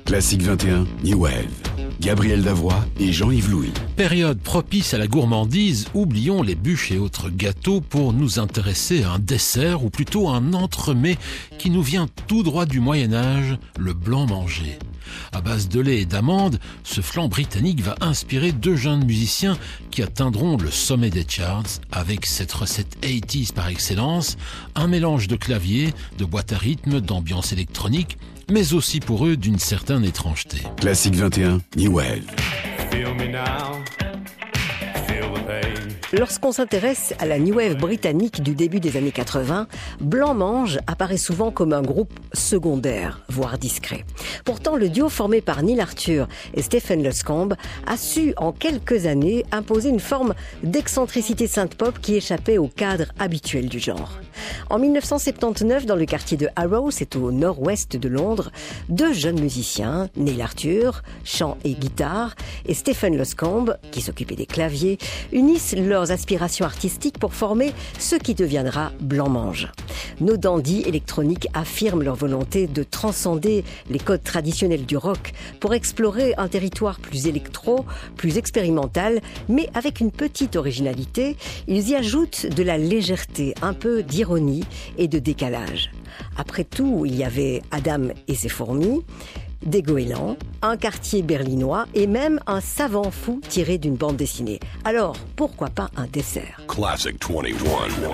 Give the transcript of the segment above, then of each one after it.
Classique 21, New Wave. Gabriel Davoie et Jean-Yves Louis. Période propice à la gourmandise, oublions les bûches et autres gâteaux pour nous intéresser à un dessert ou plutôt un entremets qui nous vient tout droit du Moyen-Âge, le blanc-manger. À base de lait et d'amandes, ce flan britannique va inspirer deux jeunes musiciens qui atteindront le sommet des charts avec cette recette 80s par excellence, un mélange de clavier, de boîte à rythme, d'ambiance électronique, mais aussi pour eux d'une certaine étrangeté. Classique 21, New Wave. Feel me now, feel the pain. Lorsqu'on s'intéresse à la New Wave britannique du début des années 80, Blanc-Mange apparaît souvent comme un groupe secondaire, voire discret. Pourtant, le duo formé par Neil Arthur et Stephen Luscombe a su en quelques années imposer une forme d'excentricité synth-pop qui échappait au cadre habituel du genre. En 1979, dans le quartier de Harrow, c'est au nord-ouest de Londres, deux jeunes musiciens, Neil Arthur, chant et guitare, et Stephen Luscombe, qui s'occupait des claviers, unissent leurs aspirations artistiques pour former ce qui deviendra Blanc-Mange. Nos dandys électroniques affirment leur volonté de transcender les codes traditionnels du rock pour explorer un territoire plus électro, plus expérimental, mais avec une petite originalité. Ils y ajoutent de la légèreté, un peu d'ironie et de décalage. Après tout, il y avait Adam et ses fourmis, des goélands, un quartier berlinois et même un savant fou tiré d'une bande dessinée. Alors, pourquoi pas un dessert ? Classic 21. Blind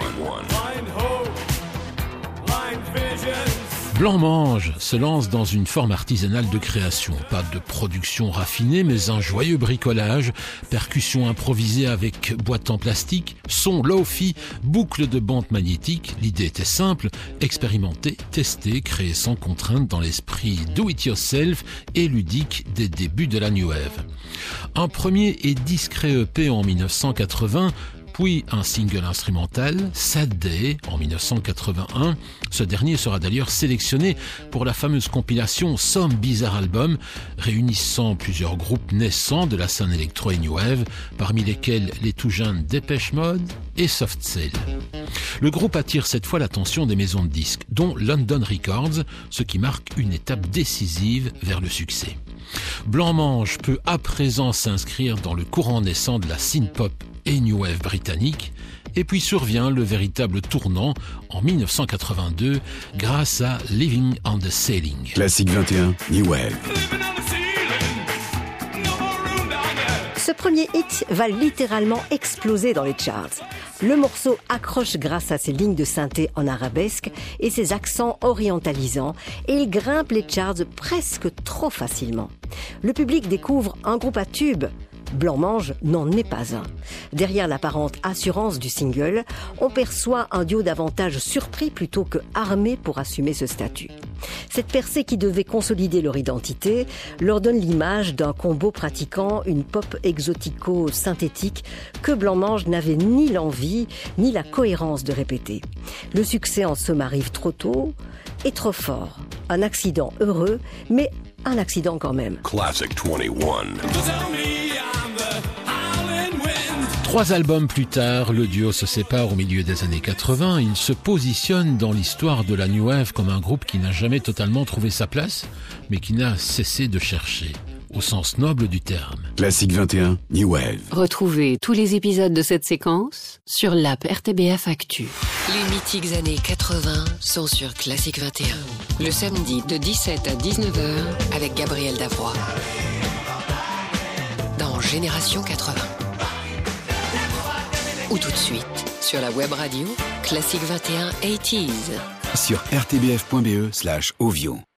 hope, blind visions. Blanc-Mange se lance dans une forme artisanale de création. Pas de production raffinée, mais un joyeux bricolage, percussions improvisées avec boîte en plastique, son lo-fi, boucle de bande magnétique. L'idée était simple, expérimenter, tester, créer sans contrainte dans l'esprit do-it-yourself et ludique des débuts de la New Wave. Un premier et discret EP en 1980, puis un single instrumental, Sad Day, en 1981. Ce dernier sera d'ailleurs sélectionné pour la fameuse compilation Some Bizarre Album, réunissant plusieurs groupes naissants de la scène électro et new wave, parmi lesquels les tout jeunes Depeche Mode et Soft Cell. Le groupe attire cette fois l'attention des maisons de disques, dont London Records, ce qui marque une étape décisive vers le succès. Blanc-Mange peut à présent s'inscrire dans le courant naissant de la synth-pop et new wave britannique, et puis survient le véritable tournant en 1982 grâce à Living on the Ceiling. Classique 21, New Wave. Ce premier hit va littéralement exploser dans les charts. Le morceau accroche grâce à ses lignes de synthé en arabesque et ses accents orientalisants, et il grimpe les charts presque trop facilement. Le public découvre un groupe à tubes. Blanc-Mange n'en est pas un. Derrière l'apparente assurance du single, on perçoit un duo davantage surpris plutôt que armé pour assumer ce statut. Cette percée qui devait consolider leur identité leur donne l'image d'un combo pratiquant une pop exotico-synthétique que Blanc-Mange n'avait ni l'envie ni la cohérence de répéter. Le succès en somme arrive trop tôt et trop fort. Un accident heureux, mais un accident quand même. Classic 21. 3 albums plus tard, le duo se sépare au milieu des années 80. Il se positionne dans l'histoire de la New Wave comme un groupe qui n'a jamais totalement trouvé sa place, mais qui n'a cessé de chercher, au sens noble du terme. Classique 21, New Wave. Retrouvez tous les épisodes de cette séquence sur l'app RTBF Actu. Les mythiques années 80 sont sur Classique 21. Le samedi de 17 à 19h avec Gabriel Davoie. Dans Génération 80. Ou tout de suite sur la web radio Classique 21 80s. Sur rtbf.be/ovio.